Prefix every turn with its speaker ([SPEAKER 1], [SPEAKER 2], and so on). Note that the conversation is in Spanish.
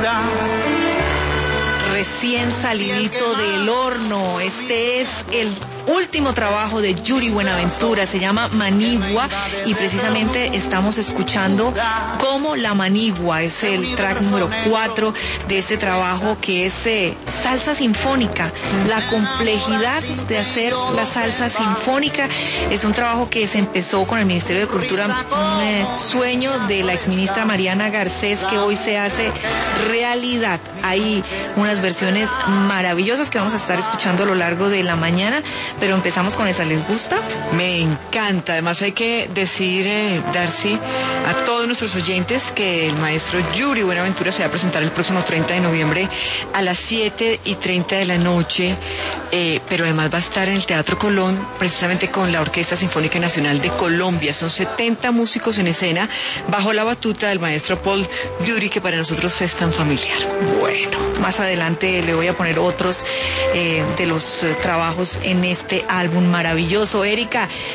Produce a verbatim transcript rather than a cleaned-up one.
[SPEAKER 1] Recién salidito del horno. Este es el último trabajo de Yuri Buenaventura, se llama Manigua, y precisamente estamos escuchando Como la Manigua. Es el track número cuatro de este trabajo, que es eh, salsa sinfónica. La complejidad de hacer la salsa sinfónica es un trabajo que se empezó con el Ministerio de Cultura, un eh, sueño de la exministra Mariana Garcés, que hoy se hace realidad. Hay unas versiones maravillosas que vamos a estar escuchando a lo largo de la mañana, pero empezamos con esa. ¿Les gusta?
[SPEAKER 2] Me encanta. Además hay que decir, eh, Darcy, a todos nuestros oyentes que el maestro Yuri Buenaventura se va a presentar el próximo treinta de noviembre a las siete y treinta de la noche, eh, pero además va a estar en el Teatro Colón, precisamente con la Orquesta Sinfónica Nacional de Colombia. Son setenta músicos en escena bajo la batuta del maestro Paul Dury, que para nosotros es tan familiar.
[SPEAKER 1] Bueno, más adelante le voy a poner otros eh, de los eh, trabajos en este álbum maravilloso. Erika,